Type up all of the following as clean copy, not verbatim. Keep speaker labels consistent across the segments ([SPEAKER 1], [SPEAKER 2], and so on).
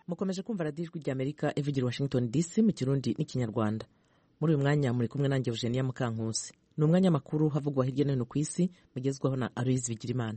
[SPEAKER 1] mukomeje kumva radiyo ijwi ry'Amerika ivugira Washington DC mu Kirundi n'Ikinyarwanda. Muri uyu mwanya muri kumwe nanjye Eugenia Mukankusi. Ni umwanya makuru havugwa hirya no hino ku isi mugezwaho na Aloyizi Bigirimana.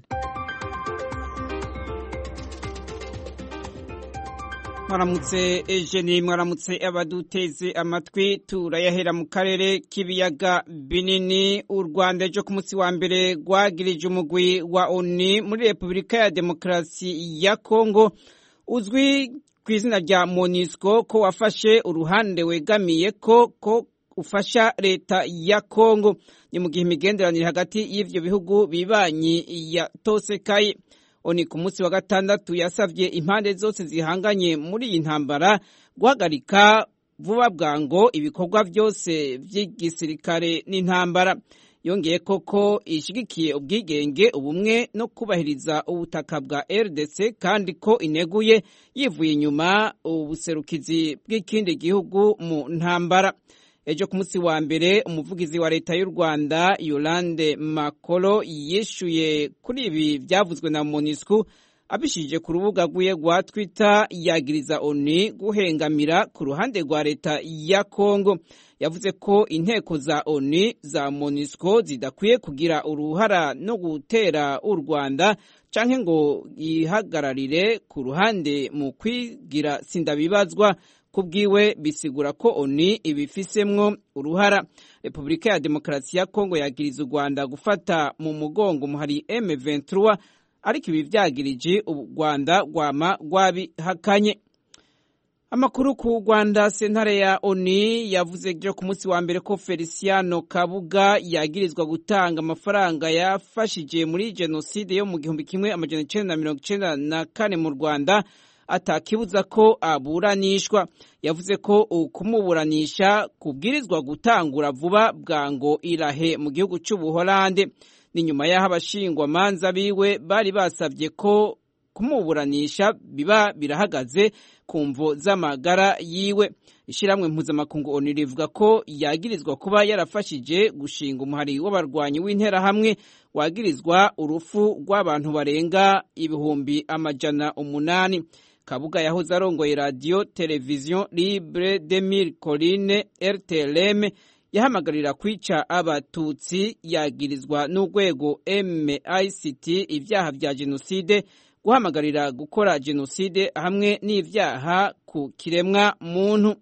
[SPEAKER 2] Mwaramutse Eugenie, mwaramutse abaduteze amatwi. Turayahera mu karere k'ibiyaga binini. U Rwanda ejo ku munsi wa mbere rwagirije umugwi wa ONU muri Repubulika ya Demokarasi ya Kongo uzwi ku izina rya MONUSCO ko wafashe uruhande wegamiye ko ufasha leta ya Kongo. Ni mu gihe imigenderanire hagati y'ivyo bihugu bibanyi yatosekaye. ONU ku munsi wa gatandatu yasavye impande zose zihanganye muri iyi ntambara guhagarika vuba bwango ibikorwa byose vy'igisirikare n'intambara. Yongeye koko ishigikiye ubwigenge, ubumwe no kubahiriza ubutaka bwa RDC kandi ko ineguye yivuye inyuma ubuserukizi bw'ikindi gihugu mu ntambara. Ejo ku munsi wa mbere umuvugizi wa leta y'u Rwanda Yolande Makolo yishuye kuri ibi byavuzwe na MONUSCO abishije ku rubuga rwiwe rwa Twitter, yagiriza ONU guhengamira ku ruhande rwa leta ya Kongo. Yavuze ko inteko za ONU za MONUSCO zidakwiye kugira uruhara no gutera u Rwanda canke ngo yihagararire ku ruhande mu kwigira sindabibazwa. Kubwiwe bisigura ko ONU ibifisemwo uruhara. Repubulika ya Demokarasi ya Kongo yagiriza u Rwanda gufata mu mugongo muhari M23, ariko ibi vyagirije u Rwanda rwama rwabihakanye. Amakuru ku Rwanda, sentare ya ONU yavuze ejo ku munsi wa mbere ko Feliciano Kabuga yagirizwa gutanga amafaranga yafashije muri jenoside yo mu 1994 mu Rwanda atakibuza ko aburanishwa. Yavuze ko kumuburanisha kubwirizwa gutangura vuba bwango irahe mu gihugu c'Ubuholande. Ni nyuma y'aho abashingwa manza biwe bari basavye ko kumuburanisha biba birahagaze ku mvo z'amagara yiwe. Ishiramwe mpuzamakungu ONU rivuga ko yagirizwa kuba yarafashije gushinga umuhari w'abarwanyi w'interahamwe wagirizwa urufu rw'abantu barenga 800. Kabuga yahoze arongoye radio Television Libre de Mille Collines RTLM yahamagarira kwica abatutsi. Yagirizwa n'urwego MICT ivyaha vya jenoside, guhamagarira gukora jenoside hamwe n'ivyaha ku kiremwa muntu.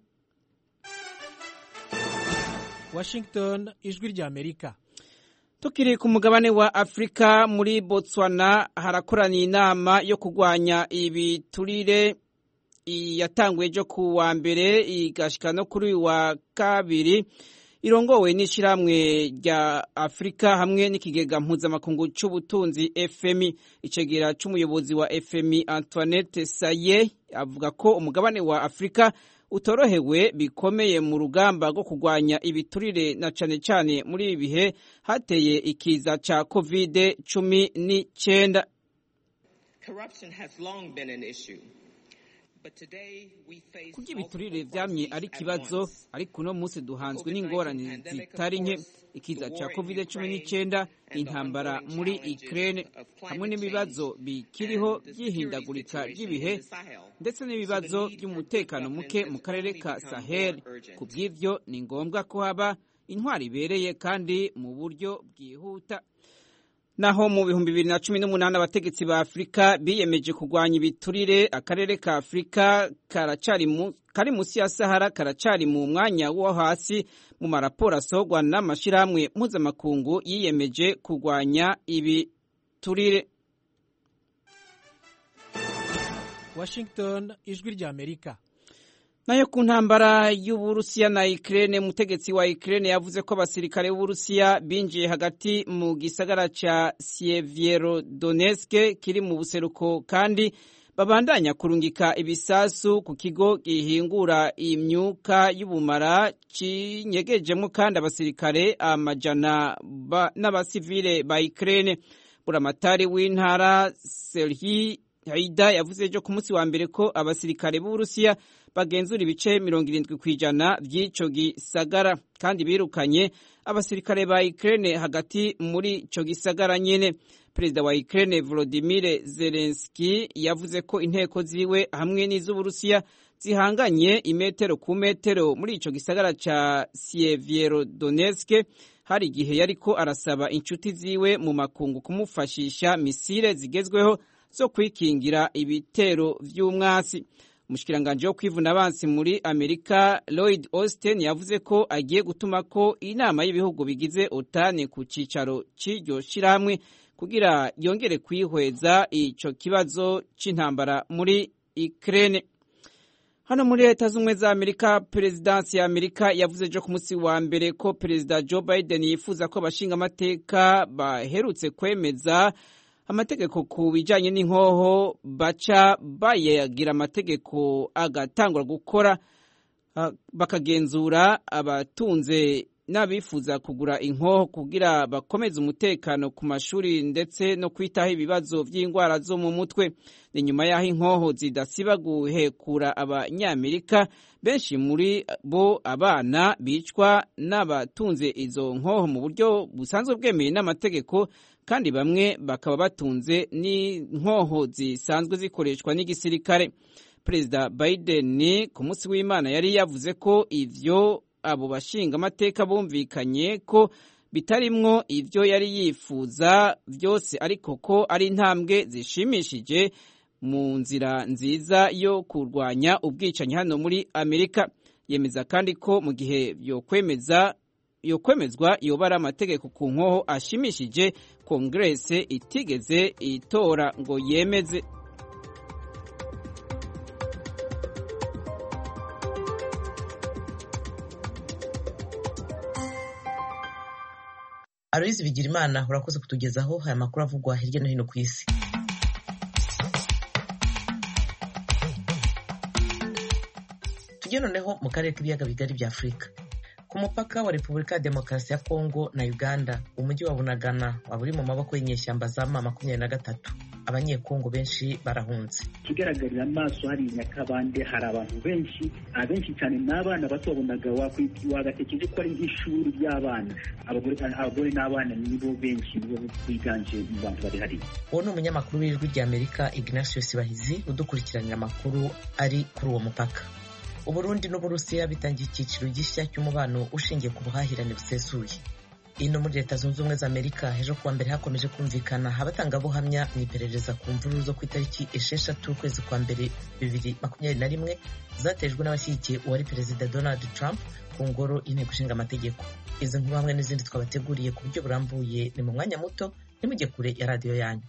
[SPEAKER 3] Washington, ijwi ry'Amerika.
[SPEAKER 2] Tukiri ku mugabane wa Afrika, muri Botswana harakoraniye inama yo kurwanya ibiturire yatanguye ejo ku wa mbere igashika no kuri wa kabiri, irongowe n'ishiramwe rya Afrika hamwe n'ikigega mpuzamakungu c'ubutunzi FMI. Icegera c'umuyobozi wa FMI Antoinette Saye avuga ko umugabane wa Afrika utorohewe bikomeye mu rugamba rwo kurwanya ibiturire, na cane cane muri ibi bihe hateye ikiza ca COVID-19. Kugira ibiturire vyamye ari kibazo, ariko uno munsi duhanzwe n'ingorane zitari nke: ikiza ca COVID-19, intambara muri Ukraine, hamwe n'ibibazo bikiriho by'ihindagurika ry'ibihe, ndetse n'ibibazo by'umutekano muke mu karere ka Sahel. Kubw'ivyo ni ngombwa ko haba intwari ibereye kandi mu buryo bwihuta. Naho mu 2018 abategetsi ba Afrika biyemeje kurwanya ibiturire, akarere ka Afrika kari musi ya Sahara karacari mu mwanya wo hasi mu maraporo asogwa n'amashirahamwe mpuzamakungu yiyemeje kurwanya ibiturire.
[SPEAKER 3] Washington, ijwi ry'Amerika.
[SPEAKER 2] Nayo ku ntambara y'Uburusiya na Ukraine, umutegetsi wa Ukraine yavuze ko abasirikare b'Uburusiya binjiye hagati mu gisagara ca Sievierodonetsk kiri mu buseruko, kandi babandanya kurungika ibisasu ku kigo gihingura imyuka y'ubumara cinyegejemo kandi abasirikare amajana n'abasivile ba Ukraine. Buramatari w'intara Serhiy Haida yavuze ejo ku munsi wa mbere ko abasirikare b'Uburusiya bagenzura ibice 70% by'ico gisagara kandi birukanye abasirikare ba Ukraine hagati muri ico gisagara nyene. Perezida wa Ukraine Volodymyr Zelensky yavuze ko inteko ziwe hamwe n'iz'Uburusiya zihanganye imetero ku metero muri ico gisagara ca Sievierodonetsk. Hari igihe yariko arasaba inshuti ziwe mu makungu kumufashisha misile zigezweho zo kwikingira ibitero vy'umwasi. Umushikiranganje wo kwivuna abansi muri Amerika Lloyd Austin yavuze ko agiye gutuma ko inama y'ibihugu bigize OTAN ku cicaro c'iryo shirahamwe kugira yongere kwihweza ico kibazo c'intambara muri Ukraine. Hano muri Leta z'Ubumwe za Amerika, Perezidansi ya Amerika yavuze ejo ku munsi wa mbere ko Perezida Joe Biden yifuza ko abashinga amateka baherutse kwemeza amategeko ku bijanye n'inkoho baca bayagira amategeko agatangura gukora bakagenzura abatunze n'abifuza kugura inkoho kugira bakomeze umutekano ku mashuri ndetse no kwitaho ibibazo by'indwara zo mu mutwe. Ni nyuma y'aho inkoho zidasiba guhekura abanyamerika, benshi muri bo abana bicwa n'abatunze izo nkoho mu buryo busanzwe bwemeye n'amategeko, kandi bamwe bakaba batunze n'inkoho zisanzwe zikoreshwa n'igisirikare. Perezida Biden ku munsi w'Imana yari yavuze ko ivyo abo bashinga amateka bumvikanye ko bitarimwo ivyo yari yifuza byose, ariko ko ari intambwe zishimishije mu nzira nziza yo kurwanya ubwicanyi hano muri Amerika. Yemeza kandi ko mu gihe yokwemezwa yobara amategeko ku nkoho ashimishije Kongrese itigeze itora ngo yemeze.
[SPEAKER 1] Aloyizi Bigirimana urakoze kutugezaho aya makuru avugwa hirya no hino ku isi. Tujye noneho mu karere k'ibiyaga bigari bya Afurika. Ku mupaka wa Repubulika ya Demokarasi ya Kongo na Uganda, umujyi wa Bunagana waba uri mu maboko y'inyeshyamba za M23. Abanyekongo benshi barahunze.
[SPEAKER 4] Kigaragarira amaso hari Nyakabande, hari abantu benshi cyane n'abana bato babonaga wagatekereje ko ari nk'ishuri ry'abana. Abagore n'abana nibo benshi nibo biganje mu bantu bari hari.
[SPEAKER 1] Uwo ni umunyamakuru w'Ijwi ry'Amerika Ignatius Bahizi udukurikiranira amakuru ari kuri uwo mupaka. Uburundi n'Uburusiya bitangiye icyiciro gishya cy'umubano ushingiye ku buhahirane busesuye. Ino muri Leta Zunze Ubumwe za Amerika ejo kuwa mbere hakomeje kumvikana abatangabuhamya mu iperereza ku mvururu zo ku itariki 6 ukwezi kwa mbere 2021 zatejwe n'abashyigikiye uwari Perezida Donald Trump ku ngoro y'Inteko Ishinga Amategeko. Izi nkuru hamwe n'izindi twabateguriye ku buryo burambuye ni mu mwanya muto, nimujye kure ya radiyo yanyu.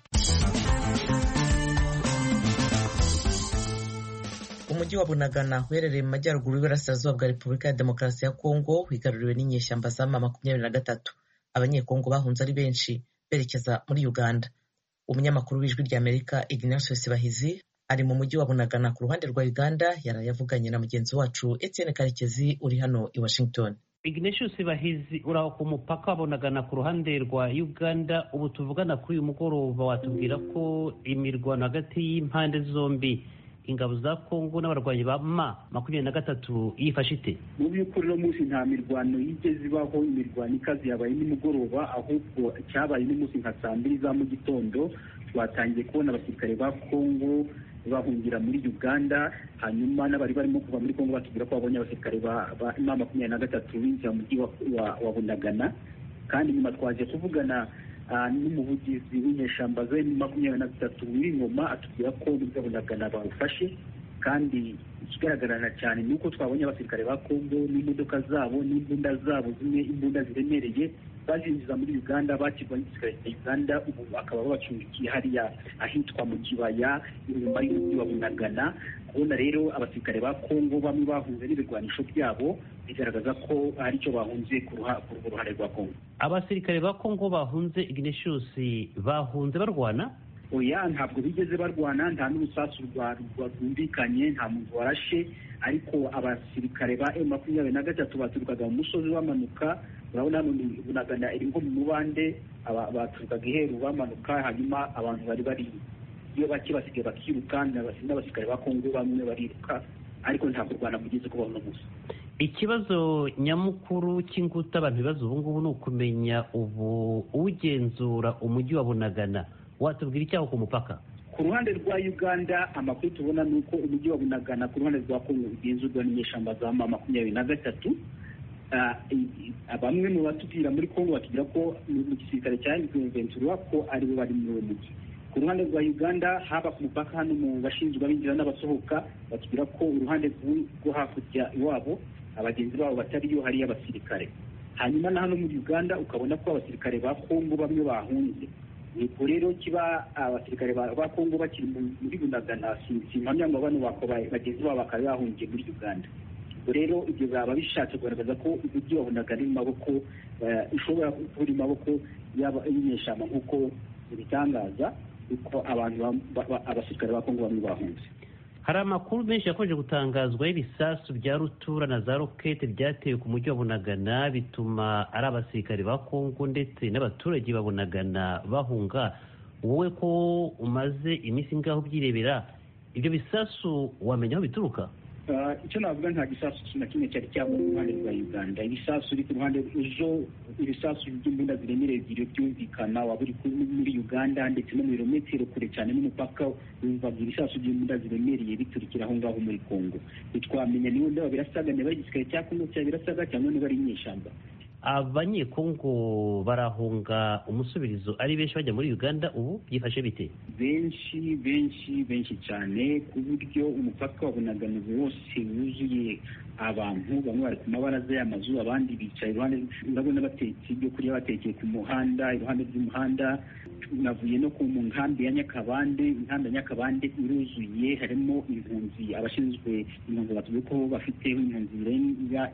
[SPEAKER 1] Umujyi wa Bunagana uherereye mu majyaruguru y'Iburasirazuba bwa Repubulika ya Demokarasi ya Kongo wigaruriwe n'inyeshyamba za M23. Abanyekongo bahunze ari benshi berekeza muri Uganda. Umunyamakuru w'Ijwi ry'Amerika Ignatius Bahizi ari mu mujyi wa Bunagana ku ruhande rwa Uganda, yarayavuganye na mugenzi wacu Etienne Karekezi uri hano i Washington.
[SPEAKER 5] Ignatius Bahizi uraho ku mupaka wa Bunagana ku ruhande rwa Uganda. Ubu tuvugana kuri uyu mugoroba, watubwira ko imirwano hagati y'impande zombi, ingabo za Kongo n'abarwanyi ba M23 yifashe ite?
[SPEAKER 4] Mu by'ukuri no munsi nta mirwano yigeze ibaho, imirwano ikazi yabaye nimugoroba, ahubwo cyabaye n'umunsi nka 2 za mu gitondo twatangiye kubona abasirikare ba Kongo bahungira muri Uganda, hanyuma n'abari barimo kuva muri Kongo batubwira ko babonye abasirikare ba M23 binjira mu mujyi wa Bunagana. Kandi nyuma twaje kuvugana n'umuvugizi w'inyeshyamba za M23 w'Ingoma atubwira ko muri Bunagana bawufashe, kandi ikigaragarana cyane nuko twabonye abasirikare ba Kongo n'imodoka zabo n'imbunda zabo, zimwe imbunda ziremereye bazinjiza muri Uganda, bakirwa n'igisirikare cya Uganda. Ubu bakaba babacumbikiye hariya ahitwa mu kibaya inyuma y'umujyi wa Bunagana. Kubona rero abasirikare ba Kongo bamwe bahunze n'ibigwanisho byabo bigaragaza ko hari icyo bahunze ku ruhare rwa Kongo.
[SPEAKER 5] Abasirikare ba Kongo bahunze, Ignatius, bahunze barwana?
[SPEAKER 4] Oya, ntabwo bigeze barwana, nta n'urusasu rwumvikanye, nta muntu warashe, ariko abasirikare ba M23 baturukaga mu musozi bamanuka. Urabona hano ni Bunagana iri ngo mu mubande, baturukaga iheru bamanuka, hanyuma abantu bari iyo bake basigaye bakiruka n'abasirikare ba Kongo bamwe bariruka ariko ntabwo u Rwanda mugeze kubaho no gusa.
[SPEAKER 5] Ikibazo nyamukuru cy'inguta abantu bibaza ubu ngubu ni ukumenya ubu ugenzura umujyi wa Bunagana, watubwira icyaho ku mupaka?
[SPEAKER 4] Ku ruhande rwa Uganda amakuru tubona ni uko umujyi wa Bunagana ku ruhande rwa Kongo ugenzurwa n'inyeshyamba za M23. Bamwe mu batubwira muri Kongo batubwira ko mu gisirikare cya M23 ko ari bo bari muri uwo mujyi. Ku ruhande rwa Uganda haba ku mupaka hano mu bashinzwe abinjira n'abasohoka batubwira ko uruhande rwo hakurya iwabo abagenzi babo batariyo hari abasirikare. Hanyuma na hano muri Uganda ukabona ko abasirikare ba Kongo bamwe bahunze. Niko rero kiba abasirikare ba Kongo bakiri muri Bunagana simpamya ngo bano bagenzi babo bakaba bahungiye muri Uganda. Rero ibyo baba bishatse kugaragaza ko umujyi wa Bunagana ari mu maboko ishobora kuba mu maboko y'inyeshyamba nk'uko bitangaza uko abantu abasirikare ba Kongo bamwe bahunze.
[SPEAKER 5] Hari amakuru menshi yakomeje gutangazwa y'ibisasu bya rutura na za rokete byatewe ku mujyi wa Bunagana bituma ari abasirikare ba Kongo ndetse n'abaturage ba Bunagana bahunga. Wowe ko umaze iminsi ngaho byirebera ibyo bisasu wamenya aho bituruka?
[SPEAKER 4] Icyo navuga nta gisasu na kimwe cyari cyaba mu ruhande rwa Uganda. Ibisasu biri ku ruhande ejo ibisasu by'imbunda ziremereye byumvikana waba uri muri Uganda ndetse no mu birometero kure cyane n'umupaka wumva ibisasu by'imbunda ziremereye biturikira aho ngaho muri Kongo. Twamenya niba ndaba birasaga niba igisirikare cya Kongo cya birasaga cyangwa niba ari inyeshyamba. Abanyekongo
[SPEAKER 5] barahunga umusubirizo ari benshi bajya muri Uganda, ubu byifashe bite?
[SPEAKER 4] Benshi cyane ku buryo umupaka wa Bunagana wose wuzuye abantu, bamwe bari ku mabaraza y'amazu abandi bicaye iruhande, ndabona batetse ibyo kurya batekeye ku muhanda iruhande rw'umuhanda. Navuye no ku nkambi ya Nyakabande, inkambi ya Nyakabande iruzuye, harimo impunzi, abashinzwe impunzi batubwiye ko bafite impunzi zirenga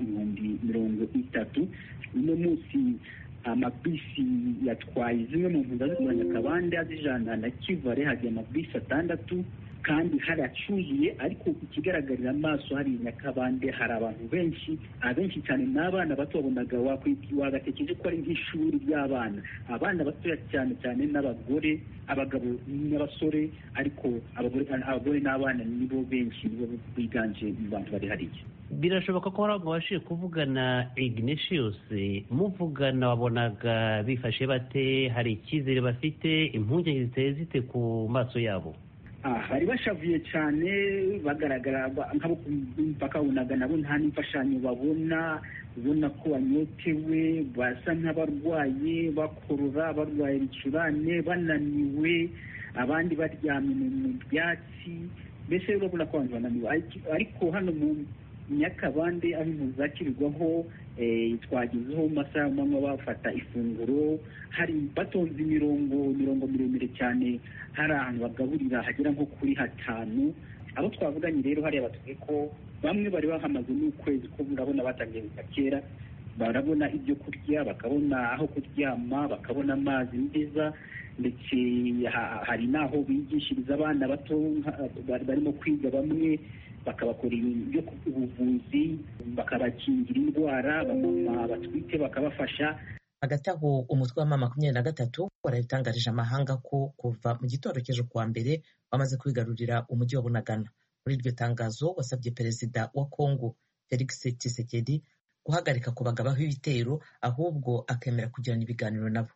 [SPEAKER 4] 30,000. Uno munsi amabisi yatwaye zimwe mu mpunzi za Nyakabande azijana na Kivale, hagiye amabisi 6 kandi haracuzuye, ariko ikigaragarira amaso hari Nyakabande hari abantu abenshi cyane n'abana bato babonaga wagatekereje ko ari nk'ishuri ry'abana, abana batoya cyane n'abagore, abagabo n'abasore, ariko abagore n'abana nibo benshi, nibo biganje mu bantu bari hariya.
[SPEAKER 5] Birashoboka ko hari ababashije kuvugana Ignatius, muvugana wabonaga bifashe bate? Hari icyizere bafite? Impungenge ziteye zite ku maso yabo?
[SPEAKER 4] Bari bashavuye cyane, bagaragara nk'abo ku mupaka Bunagana nabo nta n'imfashanyo babona ko banyotewe, basa nk'abarwaye, bakorora, barwaye ibicurane, bananiwe, abandi baryamye mu byatsi, mbese urabona ko abantu bananiwe. Ariko hano mu Nyakabande aho impunzi zakirirwaho twagezeho mu masaha y'amanywa bafata ifunguro, hari batonze imirongo miremire cyane, hari ahantu bagaburira hagera nko kuri 5. Abo twavuganye rero hariya batubwiye ko bamwe bari bahamaze n'ukwezi, ko urabona batangiye kera, barabona ibyo kurya, bakabona aho kuryama, bakabona amazi meza, ndetse hari n'aho bigishiriza abana bato barimo kwiga, bamwe bakabakora ibyo ubuvuzi, bakabakingira indwara, abamama batwite bakabafasha.
[SPEAKER 1] Hagati aho umutwe wa M23 warabitangarije amahanga ko kuva mu gitondo cy'ejo kuwa mbere bamaze kwigarurira umujyi wa Bunagana. Muri iryo tangazo wasabye perezida wa Kongo Felix Tshisekedi guhagarika kubagabaho ibitero, ahubwo akemera kugirana ibiganiro nabo.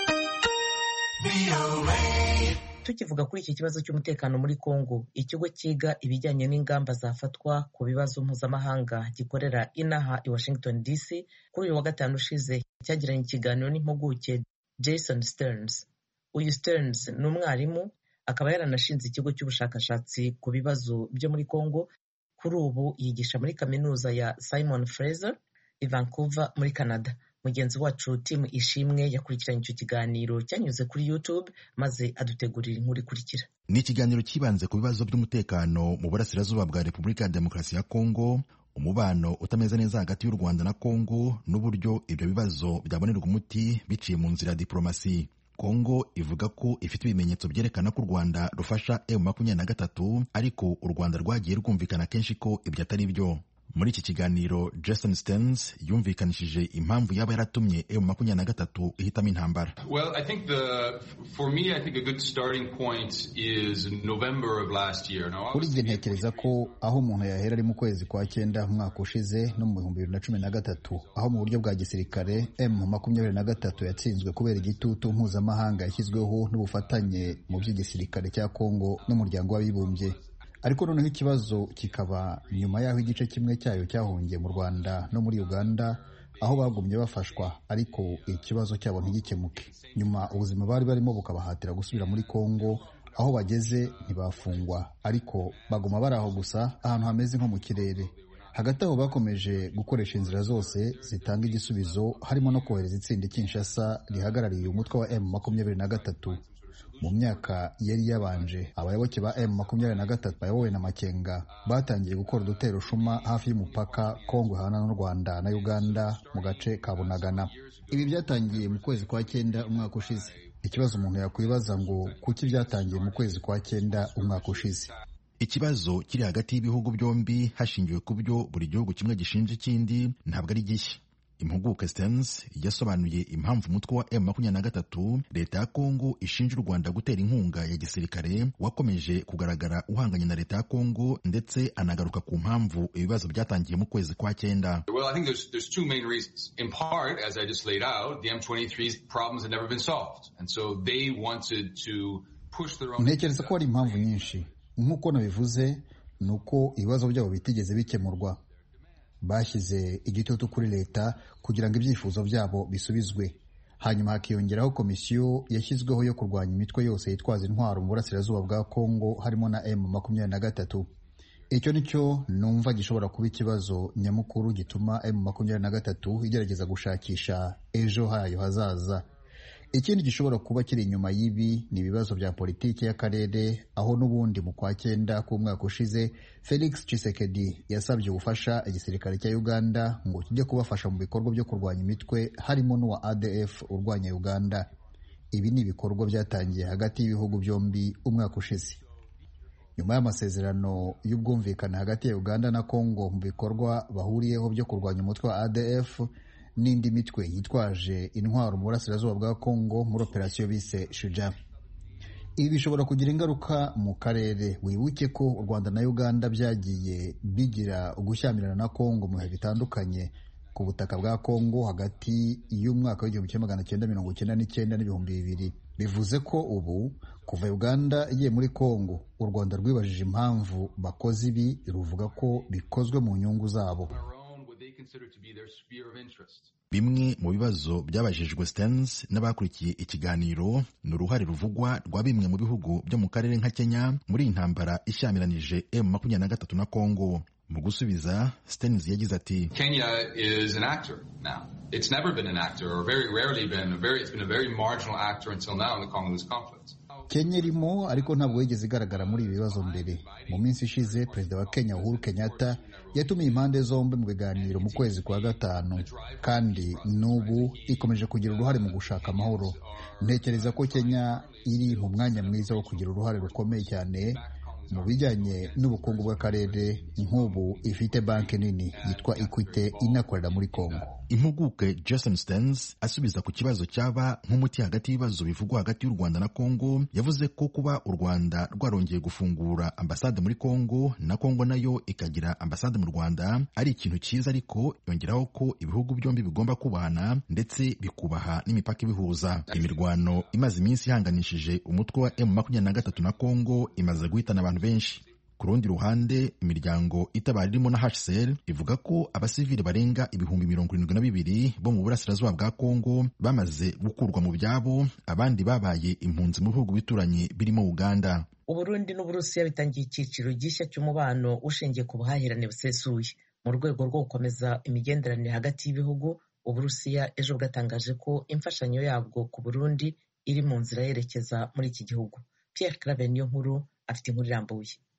[SPEAKER 1] Tukivuga kuri iki kibazo cy'umutekano muri Kongo, ikigo cyiga ibijyanye n'ingamba zafatwa ku bibazo mpuzamahanga gikorera inaha i Washington DC kuri uyu wa gatanu ushize cyagiranye ikiganiro n'impuguke Jason Stearns. Uyu Stearns ni umwarimu, akaba yaranashinze ikigo cy'ubushakashatsi ku bibazo byo muri Kongo. Kuri ubu yigisha muri kaminuza ya Simon Fraser i Vancouver muri Canada. Mugenzi wacu Tim Ishimwe yakurikiranye icyo kiganiro cyanyuze kuri YouTube maze adutegurira inkuru ikurikira.
[SPEAKER 6] Ni ikiganiro kibanze ku bibazo by'umutekano mu burasirazuba bwa Repubulika ya Demokarasi ya Kongo, umubano utameze neza hagati y'u Rwanda na Kongo n'uburyo ibyo bibazo byabonerwa umuti biciye mu nzira ya diplomasi. Kongo ivuga ko ifite ibimenyetso byerekana ko u Rwanda rufasha M23, ariko u Rwanda rwagiye rwumvikana kenshi ko ibyo atari byo. Muri iki kiganiro Jason Stearns yumvikanishije impamvu yaba yaratumye M23 ihitamo intambara.
[SPEAKER 7] Well, I think for me I think a good starting point is November of last year.
[SPEAKER 8] Kuri njye ntekereza ko aho umuntu yahera ari mu kwezi kwa 9 umwaka ushize no mu 2013 aho mu buryo bwa gisirikare M23 yatsinzwe kubera igitutu mpuzamahanga yashyizweho n'ubufatanye mu by'igisirikare cya Kongo n'umuryango w'abibumbye. Ariko noneho ikibazo kikaba nyuma y'aho igice kimwe cyayo cyahungiye mu Rwanda no muri Uganda aho bagumye bafashwa, ariko ikibazo cyabo ntigikemuke. Nyuma ubuzima bari barimo bukabahatira gusubira muri Kongo, aho bageze ntibafungwa ariko baguma bari aho gusa ahantu hameze nko mu kirere. Hagati aho bakomeje gukoresha inzira zose zitanga igisubizo, harimo no kohereza itsinda Kinshasa rihagarariye umutwe wa M23. Mu myaka yari yabanje abayoboke ba M23 bayobowe na Makenga batangiye gukora udutero shuma hafi y'umupaka Kongo hana n'u Rwanda na Uganda mu gace ka Bunagana. Ibi byatangiye mu kwezi kwa 9 umwaka ushize. Ikibazo umuntu yakwibaza ngo kuki byatangiye mu kwezi kwa 9 umwaka ushize.
[SPEAKER 6] Ikibazo kiri hagati y'ibihugu byombi hashingiwe ku byo buri gihugu kimwe gishinja ikindi ntabwo ari gishya. Impuguke Stearns yasobanuye impamvu umutwe wa M23 leta ya Kongo ishinja u Rwanda gutera inkunga ya gisirikare wakomeje kugaragara uhanganye na leta ya Kongo, ndetse anagaruka ku mpamvu ibibazo byatangiye mu kwezi kwa 9.
[SPEAKER 7] Well, I think there's two main reasons. In part, as I just laid out, the M23's problems had never been solved, and so they wanted to push their own.
[SPEAKER 8] Ntekereza ko ari impamvu nyinshi. Nk'uko nabivuze, nuko ibibazo byabo bitigeze bikemurwa. Bashyize igitutu kuri leta kugira ngo ibyifuzo byabo bisubizwe. Hanyuma hakiyongeraho komisiyo yashyizweho yo kurwanya imitwe yose yitwaza intwaro mu burasirazuba bwa Kongo harimo na M23. Icyo nicyo numva gishobora kuba ikibazo nyamukuru gituma M23 igerageza gushakisha ejo hayo hazaza. Ikindi gishobora kuba kiri inyuma y'ibi ni ibibazo bya politiki y'akarere, aho n'ubundi mu kwa 9 k'umwaka ushize Felix Tshisekedi yasabye ubufasha igisirikare cya Uganda ngo kijye kubafasha mu bikorwa byo kurwanya imitwe harimo n'uwa ADF urwanya Uganda. Ibi ni ibikorwa byatangiye hagati y'ibihugu byombi umwaka ushize. Nyuma y'amasezerano y'ubwumvikane hagati ya Uganda na Kongo mu bikorwa bahuriyeho byo kurwanya umutwe wa ADF n'indi mitwe yitwaje intwaro mu burasirazuba bwa Kongo muri operasiyo bise Shuja. Ibi bishobora kugira ingaruka mu karere. Wibuke ko u Rwanda na Uganda byagiye bigira ugushyamirana na Kongo mu bihe bitandukanye ku butaka bwa Kongo hagati y'umwaka w'1999 n'2000. Bivuze ko ubu kuva Uganda igiye muri Kongo, u Rwanda rwibajije impamvu bakoze ibi, ruvuga ko bikozwe mu nyungu zabo.
[SPEAKER 6] Bimwe mu bibazo byabajijwe Stearns n'abakurikiye ikiganiro ni uruhare ruvugwa rwa bimwe mu bihugu byo mu karere nka Kenya muri intambara ishyamiranyije M23 na Kongo. Mu gusubiza, Stearns yagize ati,
[SPEAKER 7] Kenya is an actor now. It's never been an actor, or very rarely been. It's been a very marginal actor until now in the Congolese conflict.
[SPEAKER 8] Kenya irimo ariko ntabwo yigeze igaragara muri ibi bibazo mbere. Mu minsi ishize Perezida wa Kenya Uhuru Kenyatta yatumiye impande zombi mu biganiro mu kwezi kwa 5, kandi n'ubu ikomeje kugira uruhare mu gushaka amahoro. Ntekereza ko Kenya iri mu mwanya mwiza wo kugira uruhare rukomeye cyane mu bijyanye n'ubukungu bw'akarere, nk'ubu ifite banki nini yitwa Equity inakorera muri Kongo.
[SPEAKER 6] Impuguke Jason Stearns asubiza ku kibazo cyaba nk'umuti hagati y'ibibazo bivugwa hagati y'u Rwanda na Kongo, yavuze ko kuba u Rwanda rwarongeye gufungura ambasade muri Kongo na Kongo nayo ikagira ambasade mu Rwanda ari ikintu cyiza, ariko yongeraho ko ibihugu byombi bigomba kubahana ndetse bikubaha n'imipaka ibihuza. Imirwano imaze iminsi ihanganishije umutwe wa M23 na Kongo imaze guhitana abantu benshi. Ku rundi ruhande, imiryango itabara irimo na HCR ivuga ko abasivili barenga 72,000 bo mu burasirazuba bwa Kongo bamaze gukurwa mu byabo, abandi babaye impunzi mu bihugu bituranye birimo Uganda.
[SPEAKER 1] Uburundi n'Uburusiya bitangiye icyiciro gishya cy'umubano ushingiye ku buhahirane busesuye mu rwego rwo gukomeza imigenderanire hagati y'ibihugu. Uburusiya ejo bwatangaje ko imfashanyo yabwo ku Burundi iri mu nzira yerekeza muri iki gihugu. Pierre Claver Niyonkuru afite inkuru irambuye.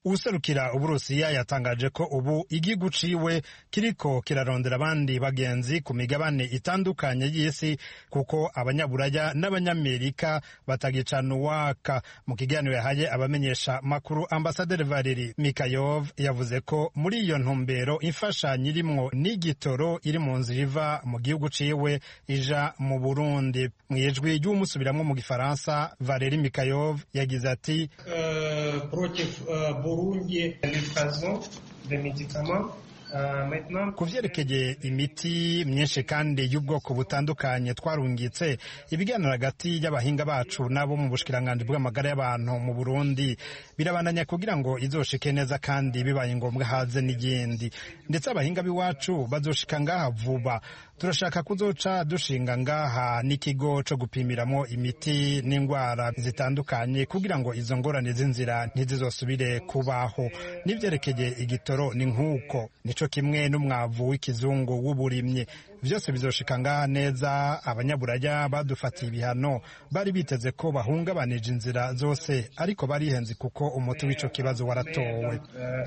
[SPEAKER 9] uwuserukira Uburusiya yatangaje ko ubu igihugu ciwe kiriko kirarondera abandi bagenzi ku migabane itandukanye y'isi kuko abanyaburaya n'abanyamerika batagicana uwaka. Mu kiganiro yahaye abamenyesha makuru, Ambasaderi Valeri Mikayov yavuze ko muri iyo ntumbero imfashanyo irimwo n'igitoro iri mu nzira iva mu gihugu ciwe ija mu Burundi. Mu ijwi ry'umusubiramwo mu Gifaransa, Valeri Mikayov yagize ati ku vyerekeye imiti myinshi kandi y'ubwoko butandukanye twarungitse ibiganiro hagati y'abahinga bacu n'abo mu bushikiranganji bw'amagara y'abantu mu Burundi birabandanya kugira ngo izoshike neza kandi bibaye ngombwa haze n'igindi, ndetse abahinga b'iwacu bazoshika ngaha vuba. Turashaka kuzoca dushinga ngaha n'ikigo co gupimiramo imiti n'indwara zitandukanye kugira ngo izo ngorane z'inzira ntizizosubire kubaho. N'ivyerekeye igitoro ni nk'uko, nico kimwe n'umwavu w'ikizungu w'uburimyi, vyose bizoshika ngaha neza. Abanyaburaya badufatiye ibihano bari biteze ko bahungabanije inzira zose, ariko barihenze kuko umuti w'ico kibazo waratowe.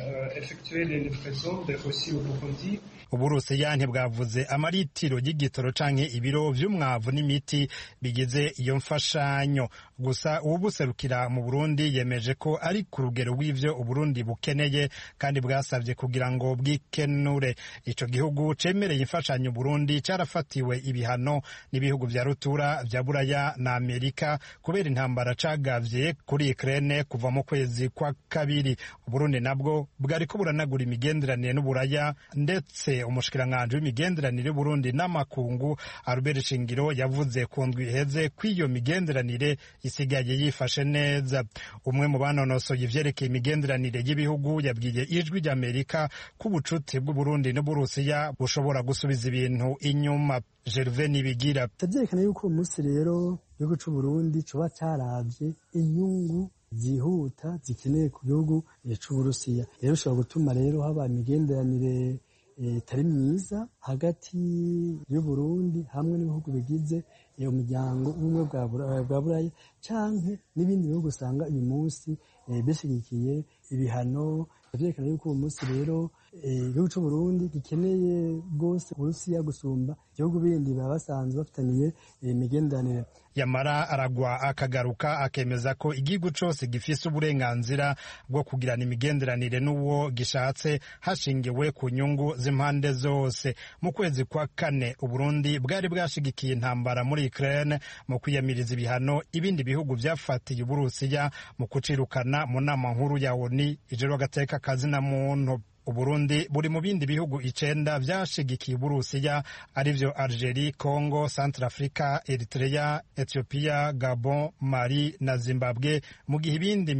[SPEAKER 9] Uburusiya ntibwavuze amaritiro y'igitoro canke ibiro vy'umwavu n'imiti bigize iyo mfashanyo, gusa uwubuserukira mu Burundi yemeje ko ari ku rugero rw'ivyo Uburundi bukeneye kandi bwasavye kugira ngo bwikenure. Ico gihugu cemereye imfashanyo Burundi carafatiwe ibihano n'ibihugu vya rutura vya Buraya na Amerika kubera intambara cagavye kuri Ukraine kuva mu kwezi kwa kabiri. Uburundi nabwo bwariko buranagura imigenderanire n'Uburaya, ndetse umushikiranganji w'imigenderanire Burundi n'amakungu Albert Shingiro yavuze ku ndwi iheze ko iyo migenderanire isigaye yifashe neza. Umwe mu banonosoye ivyerekeye imigenderanire y'ibihugu yabwiye ijwi ry'Amerika ko ubucuti bw'Uburundi n'Uburusiya bushobora gusubiza ibintu inyuma. Gervais Nibigira
[SPEAKER 10] tavyerekana yuko uwo munsi rero igihugu c'Uburundi coba caravye inyungu zihuta zikeneye ku gihugu c'Uburusiya. Rero ushobora gutuma rero haba imigenderanire itari myiza hagati y'Uburundi hamwe n'ibihugu bigize iyo muryango ubumwe bwa Buraya canke n'ibindi bihugu usanga uyu munsi bishigikiye ibihano. Vyerekana yuko uwo munsi rero igihugu c'Uburundi gikeneye rwose Uburusiya gusumba ibihugu bindi baba basanzwe bafitaniye imigenderanire.
[SPEAKER 9] Yamara aragwa akagaruka akemeza ko igihugu cose gifise uburenganzira bwo kugirana imigenderanire n'uwo gishatse hashingiwe ku nyungu z'impande zose. Mu kwezi kwa kane Uburundi bwari bwashigikiye intambara muri Ukraine mu kwiyamiriza ibihano ibindi bihugu vyafatiye Uburusiya mu kucirukana mu nama nkuru ya ONU ijejwe agateka kazina muntu. Uburundi buri mu bindi bihugu 9 vyashigikiye Uburusiya arivyo Algerie, Congo, Centrafrica, Eritrea, Ethiopia, Gabon, Mali na Zimbabwe, mu gihe ibindi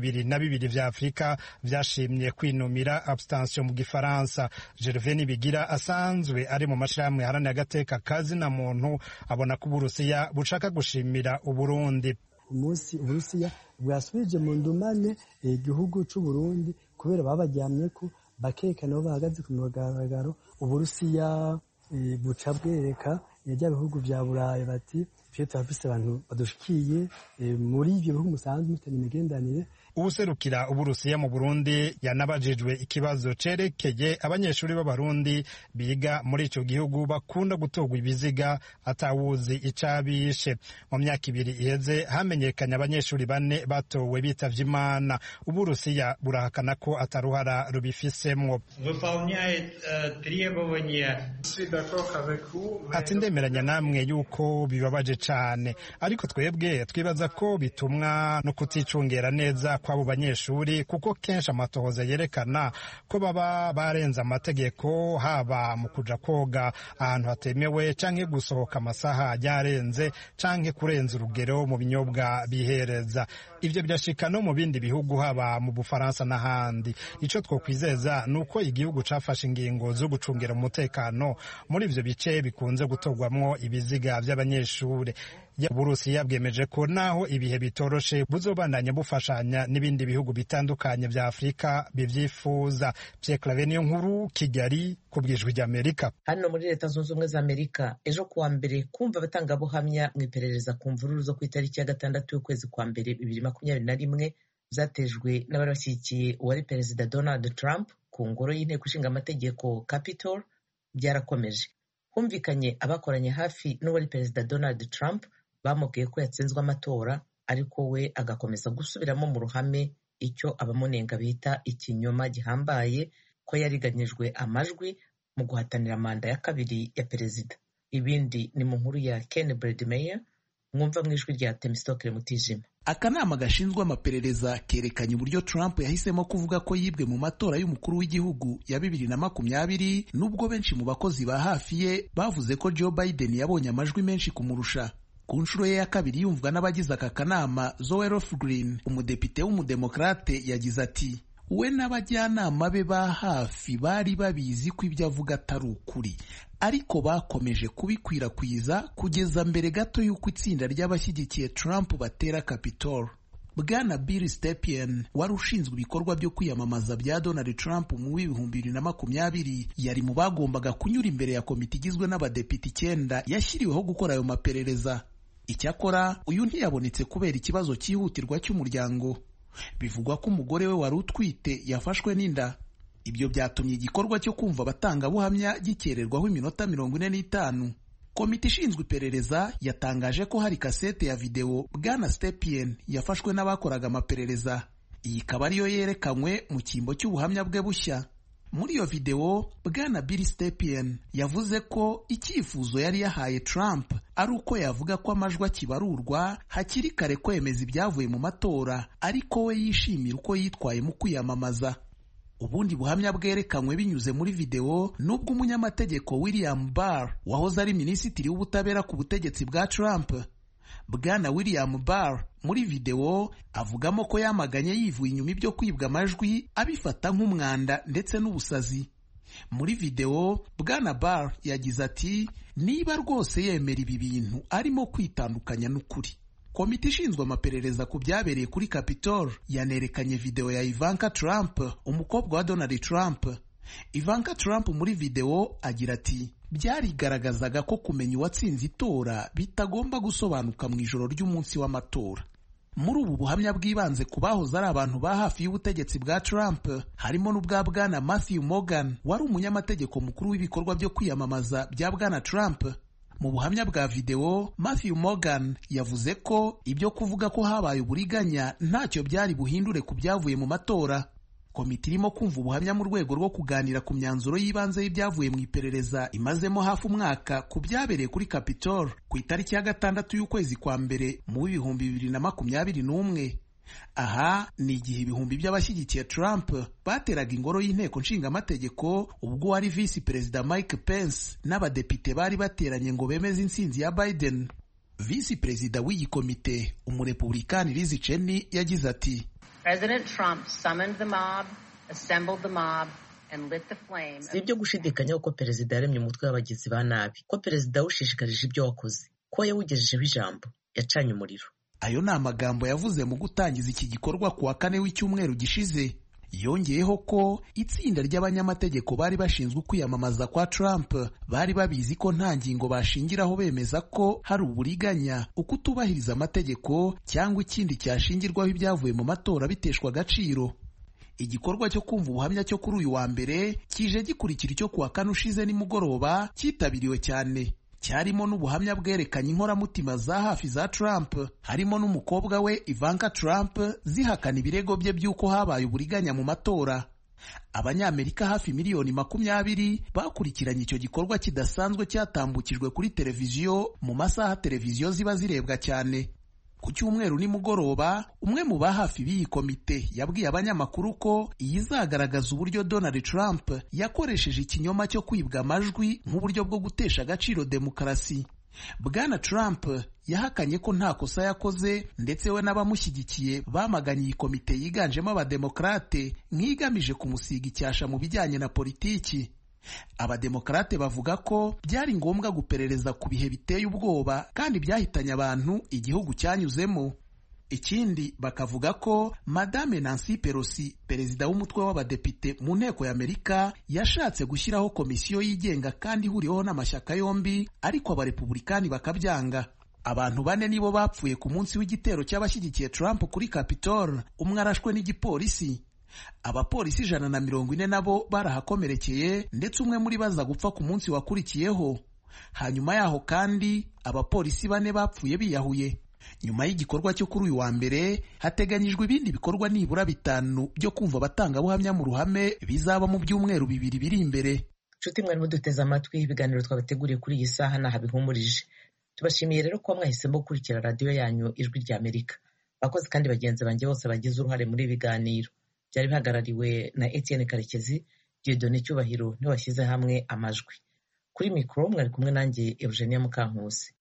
[SPEAKER 9] 22 vya Afrika vyashimye kwinumira abstention mu Gifaransa. Gervais Nibigira asanzwe ari mu mashirahamwe haranira agateka kazina muntu abona ko Uburusiya bushaka gushimira Uburundi.
[SPEAKER 10] Umunsi Uburusiya bwasubije mu ndumane igihugu c'Uburundi kubera babajyamye ko bakekana bahagaze ku mugaragaro. Uburusiya buca bwereka bya bihugu vya Buraya bati twe turafise abantu badushikiye muri ivyo bihugu musanzwe mufitanye imigenderanire.
[SPEAKER 9] Uwuserukira Uburusiya mu Burundi yanabajijwe ikibazo cerekeye abanyeshuri b'Abarundi biga muri ico gihugu bakunda gutogwa ibiziga atawuzi icabishe. Mu myaka 2 iheze hamenyekanye abanyeshuri 4 batowe bitavye Imana. Uburusiya burahakana ko ataruhara rubifisemwo. Ati ndemeranya namwe yuko bibabaje cane, ariko twebwe twibaza ko bitumwa no kuticungera neza kw'abo banyeshuri, kuko kenshi amatohoza yerekana ko baba barenze amategeko, haba mu kuja koga ahantu hatemewe canke gusohoka amasaha yarenze canke kurenza urugero mu binyobwa bihereza. Ivyo birashika no mu bindi bihugu haba mu Bufaransa n'ahandi. Ico twokwizeza nuko igihugu cafashe ingingo zo gucungera umutekano muri ivyo bice bikunze gutogwamwo ibiziga vy'abanyeshuri. Uburusiya bwemeje ko naho ibihe bitoroshe buzobandanya bufashanya n'ibindi bihugu bitandukanye vya Afrika bivyifuza. Pierre Claver niyo nkuru, Kigali, ku bw'ijwi ry'Amerika.
[SPEAKER 1] Hano muri Leta Zunze Ubumwe za Amerika ejo kuwa mbere kumva abatangabuhamya mu iperereza ku mvururu zo ku itariki ya 6 y'ukwezi kwa mbere 2021 zatejwe n'abari bashyigikiye uwari perezida Donald Trump ku ngoro y'inteko ishinga amategeko Capitol byarakomeje. Humvikanye abakoranye hafi n'uwari perezida Donald Trump bamubwiye ko yatsinzwe amatora, ariko we agakomeza gusubiramo mu ruhame icyo abamunenga bita ikinyoma gihambaye, ko yariganyijwe amajwi mu guhatanira manda ya kabiri ya perezida. Ibindi ni mu nkuru ya Ken Bredmeyer, mwumva mu ijwi rya Temistokle Mutijima.
[SPEAKER 11] Akanama gashinzwe amaperereza kerekanye uburyo Trump yahisemo kuvuga ko yibwe mu matora y'umukuru w'igihugu ya 2020, nubwo benshi mu bakozi ba hafi ye bavuze ko Joe Biden yabonye amajwi menshi kumurusha. Ku nshuro ye ya kabiri yumvwa n'abagize aka kanama, Zoe Lofgren, umudepite w'umudemokrate, yagize ati we n'abajyanama be ba hafi bari babizi ko ibyo avuga atari ukuri, ariko bakomeje kubikwirakwiza kugeza mbere gato y'uko itsinda ry'abashyigikiye Trump batera Capitol. Bwana Bill Stepien wari ushinzwe ibikorwa byo kwiyamamaza bya Donald Trump mu 2020 yari mu bagombaga kunyura imbere ya komite igizwe n'abadepite 9 yashyiriweho gukora ayo maperereza. Icyakora uyu ntiyabonetse kubera ikibazo cyihutirwa cy'umuryango. Bivugwa ko umugore we wari utwite yafashwe n'inda. Ibyo byatumye igikorwa cyo kumva abatangabuhamya gikererwaho iminota 45. Komite ishinzwe iperereza yatangaje ko hari kasete ya video Bwana Stepien yafashwe n'abakoraga amaperereza. Iyi ikaba ariyo yerekanywe mu cyimbo cy'ubuhamya bwe bushya. Muri iyo video, Bwana Bill Stepien yavuze ko icyifuzo yari yahaye Trump ari uko yavuga ko amajwi akibarurwa hakiri kare kwemeza ibyavuye mu matora, ariko we yishimira uko yitwaye mu kwiyamamaza. Ubundi buhamya bwerekanywe binyuze muri video nubwo umunyamategeko William Barr wahoze ari minisitiri w'ubutabera ku butegetsi bwa Trump. Bwana William Barr muri video avugamo ko yamaganye yivuye inyuma ibyo kwibwa amajwi, abifata nk'umwanda ndetse n'ubusazi. Muri video Bwana Barr yagize ati niba rwose yemera ibi bintu arimo kwitandukanya n'ukuri. Komite ishinzwe amaperereza ku byabereye kuri Capitol yanerekanye video ya Ivanka Trump, umukobwa wa Donald Trump. Ivanka Trump muri video agira ati byarigaragazaga ko kumenya uwatsinze itora bitagomba gusobanuka mu ijoro ry'umunsi w'amatora. Muri ubu buhamya bwibanze ku bahoze ari abantu ba hafi y'ubutegetsi bwa Trump, harimo n'ubwa Bwana Matthew Morgan wari umunyamategeko mukuru w'ibikorwa byo kwiyamamaza bya Bwana Trump. Mu buhamya bwa video, Matthew Morgan yavuze ko ibyo kuvuga ko habaye uburiganya ntacyo byari buhindure ku byavuye mu matora. Komite irimo kumva ubuhamya mu rwego rwo kuganira ku myanzuro y'ibanze y'ibyavuye mu iperereza imazemo hafi umwaka ku byabereye kuri Capitol ku itariki ya 6 y'ukwezi kwa mbere mu 2021. Aha ni igihe ibihumbi by'abashyigikiye Trump bateraga ingoro y'inteko nshingamategeko ubwo wari visi perezida Mike Pence n'abadepite bari bateranye ngo bemeze intsinzi ya Biden. Visi perezida w'iyi komite, umurepublikani Liz Cheney, yagize ati
[SPEAKER 12] President Trump summoned the mob, assembled the mob, and lit the flame.
[SPEAKER 1] Si ibyo gushidikanya ko perezida yaremye umutwe w'abagizi ba nabi, ko perezida yawushishikarije ibyo wakoze, ko yawugejejeho ijambo, yacanye umuriro.
[SPEAKER 11] Ayo ni amagambo yavuze mu gutangiza iki gikorwa kuwa 4 w'icyumweru gishize. Yongeyeho ko itsinda ry'abanyamategeko bari bashinzwe kwiyamamaza kwa Trump bari babizi ko nta ngingo bashingiraho bemeza ko hari uburiganya, ukutubahiriza amategeko cyangwa ikindi cyashingirwaho ibyavuye mu matora biteshwa agaciro. Igikorwa cyo kumva ubuhamya cyo kuri uyu wa mbere kije gikurikira icyo kuwa 4 ushize nimugoroba cyitabiriwe cyane. Cyarimo n'ubuhamya bwerekanye inkoramutima za hafi za Trump, harimo n'umukobwa we Ivanka Trump zihakana ibirego bye by'uko habaye uburiganya mu matora. Abanyamerika hafi miliyoni 20 bakurikiranye icyo gikorwa kidasanzwe cyatambukijwe kuri televiziyo mu masaha televiziyo ziba zirebwa cyane. Ku cyumweru nimugoroba, umwe mu bahafi b'iyi komite yabwiye abanyamakuru ko izagaragaza uburyo Donald Trump yakoresheje ikinyoma cyo kwibwa amajwi nk'uburyo bwo gutesha agaciro demokarasi. Bwana Trump yahakanye ko nta kosa yakoze, ndetse we n'abamushyigikiye bamaganye iyi komite yiganjemo abademokrate nk'igamije kumusiga icyasha mu bijyanye na politiki. Abademokrate bavuga ko byari ngombwa guperereza ku bihe biteye ubwoba kandi byahitanye abantu igihugu cyanyuzemo. Ikindi bakavuga ko Madame Nancy Pelosi, perezida w'umutwe w'abadepite mu nteko y'Amerika, yashatse gushyiraho komisiyo yigenga kandi ihuriweho n'amashyaka yombi, ariko abarepublikani bakabyanga. Abantu 4 nibo bapfuye ku munsi w'igitero cy'abashyigikiye Trump kuri Capitol, umwe arashwe n'igipolisi. Abapolisi 140 nabo barahakomerekeye, ndetse umwe muri baza gupfa ku munsi wakurikiyeho. Hanyuma yaho kandi abapolisi 4 bapfuye biyahuye. Nyuma y'igikorwa cyo kuri uyu wa mbere, hateganyijwe ibindi bikorwa nibura 5 byo kumva abatangabuhamya mu ruhame bizaba mu byumweru 2 biri imbere.
[SPEAKER 1] Nshuti mwari muduteze amatwi, ibiganiro twabateguriye kuri iyi saha naha bihumurije. Tubashimiye rero ko mwahisemo gukurikira radiyo yanyu Ijwi ry'Amerika. Bakoze kandi bagenzi banjye bose bagize uruhare muri ibiganiro. Byari bihagarariwe na Etienne Karekezi, Dieudonné Cyubahiro niwe washyize hamwe amajwi. Kuri mikoro mwari kumwe nanjye Eugenia Mukankusi.